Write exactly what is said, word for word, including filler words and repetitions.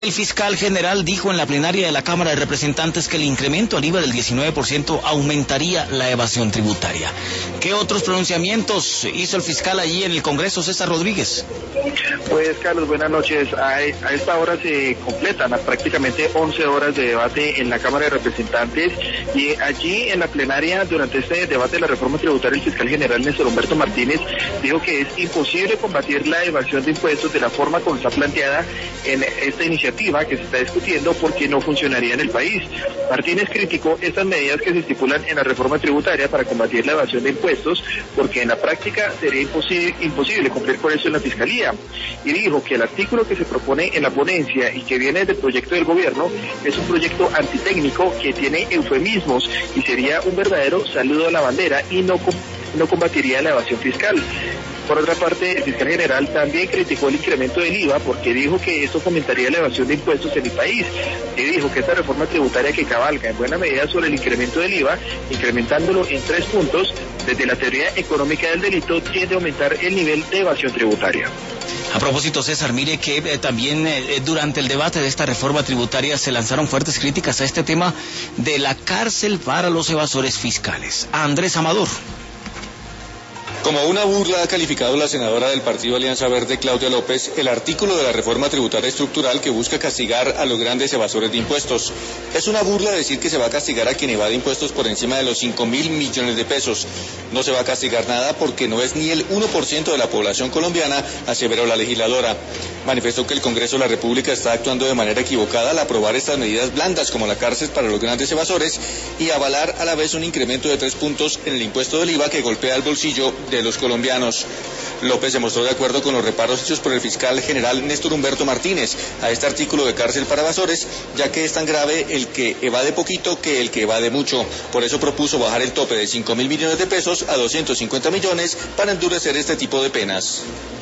El fiscal general dijo en la plenaria de la Cámara de Representantes que el incremento al I V A del diecinueve por ciento aumentaría la evasión tributaria. ¿Qué otros pronunciamientos hizo el fiscal allí en el Congreso, César Rodríguez? Pues, Carlos, buenas noches. A, a esta hora se completan prácticamente once horas de debate en la Cámara de Representantes y allí en la plenaria, durante este debate de la reforma tributaria, el fiscal general Néstor Humberto Martínez dijo que es imposible combatir la evasión de impuestos de la forma como está planteada en esta iniciativa que se está discutiendo porque no funcionaría en el país. Martínez criticó estas medidas que se estipulan en la reforma tributaria para combatir la evasión de impuestos porque en la práctica sería imposible, imposible cumplir con eso en la Fiscalía, y dijo que el artículo que se propone en la ponencia y que viene del proyecto del gobierno es un proyecto antitécnico que tiene eufemismos y sería un verdadero saludo a la bandera y no, no combatiría la evasión fiscal. Por otra parte, el fiscal general también criticó el incremento del I V A porque dijo que esto fomentaría la evasión de impuestos en el país y dijo que esta reforma tributaria que cabalga en buena medida sobre el incremento del I V A, incrementándolo en tres puntos, desde la teoría económica del delito, tiende a aumentar el nivel de evasión tributaria. A propósito, César, mire que eh, también eh, durante el debate de esta reforma tributaria se lanzaron fuertes críticas a este tema de la cárcel para los evasores fiscales. A Andrés Amador. Como una burla ha calificado la senadora del Partido Alianza Verde, Claudia López, el artículo de la reforma tributaria estructural que busca castigar a los grandes evasores de impuestos. Es una burla decir que se va a castigar a quien evade impuestos por encima de los cinco mil millones de pesos. No se va a castigar nada porque no es ni el uno por ciento de la población colombiana, aseveró la legisladora. Manifestó que el Congreso de la República está actuando de manera equivocada al aprobar estas medidas blandas como la cárcel para los grandes evasores y avalar a la vez un incremento de tres puntos en el impuesto del I V A que golpea el bolsillo de los colombianos. López se mostró de acuerdo con los reparos hechos por el fiscal general Néstor Humberto Martínez a este artículo de cárcel para evasores, ya que es tan grave el que evade poquito que el que evade mucho. Por eso propuso bajar el tope de cinco mil millones de pesos a doscientos cincuenta millones para endurecer este tipo de penas.